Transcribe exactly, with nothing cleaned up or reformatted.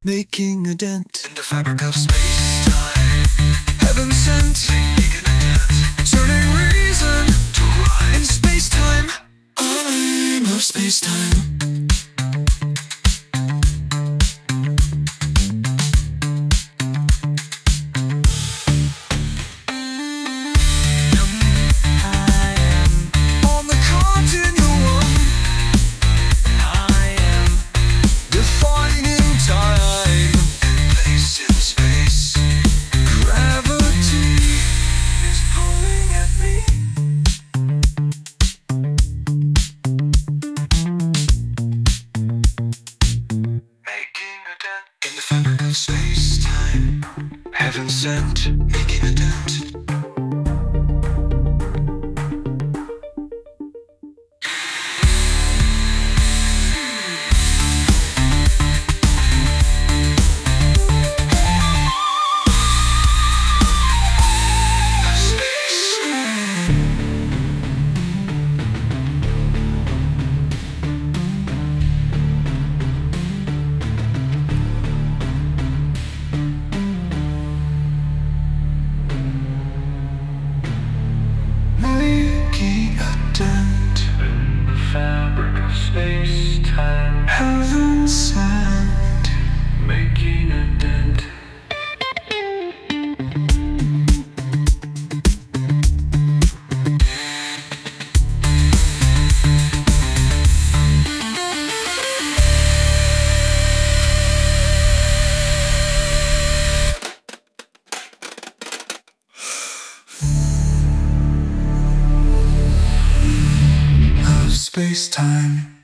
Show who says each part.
Speaker 1: making a dent in the fabric of space-time. Heaven sent, making a dent, turning reason to rhyme in space-time. I'm of space-time. In the fabric of space-time, heaven sent, making a dent. Space-time, heaven sent, making a dent. Space-time.